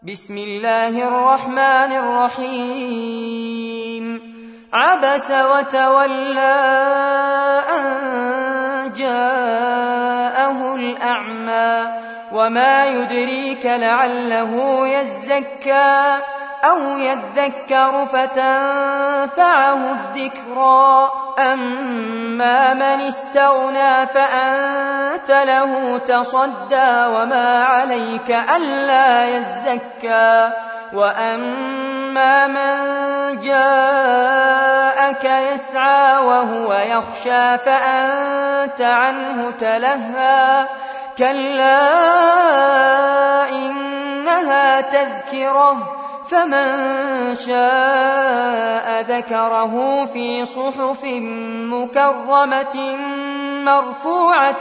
بسم الله الرحمن الرحيم عبس وتولى أن جاءه الأعمى وما يدريك لعله يزكى أو يذكر فتنفعه الذكرى أما من استغنى فأنت له تصدى وما عليك ألا يزكى وأما من جاءك يسعى وهو يخشى فأنت عنه تلهى كلا إنها تذكرة فمن شاء ذكره في صحف مكرمة مرفوعة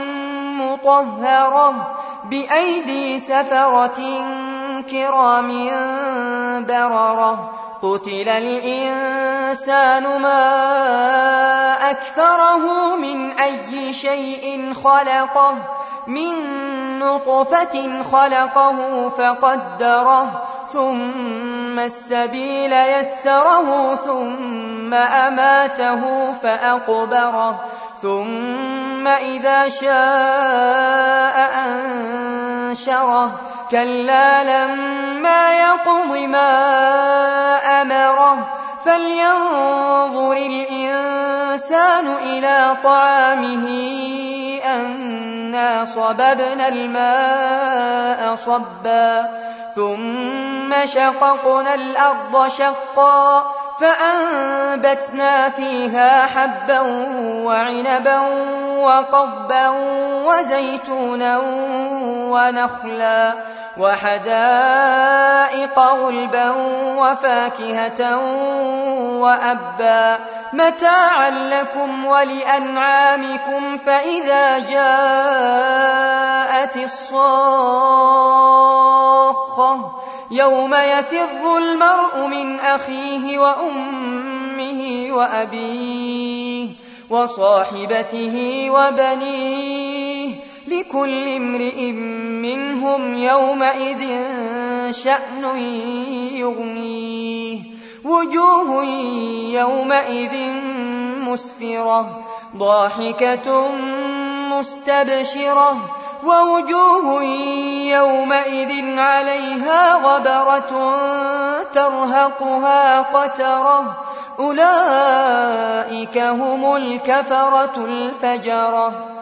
مطهرة بأيدي سفرة كرام بررة قتل الإنسان ما أكفره من أي شيء خلقه من نطفة خلقه فقدره ثم السبيل يسره ثم أماته فأقبره ثم إذا شاء أنشره كلا لما يقض ما أمره فلينظر الإنسان إلى طعامه أنا صببنا الماء صبا ثم شققنا الأرض شقا فأنبتنا فيها حبا وعنبا وقضبا وزيتونا ونخلا وحدائق غلبا وفاكهة وأبا متاعا لكم ولأنعامكم فإذا جاءت الصاخة يوم يفر المرء من أخيه وأمه وأبيه وصاحبته وبنيه لكل امرئ منهم يومئذ شأن يغنيه وجوه يومئذ مسفرة ضاحكة مستبشرة ووجوه يومئذ عليها غبرة ترهقها قترة أولئك هم الكفرة الفجرة.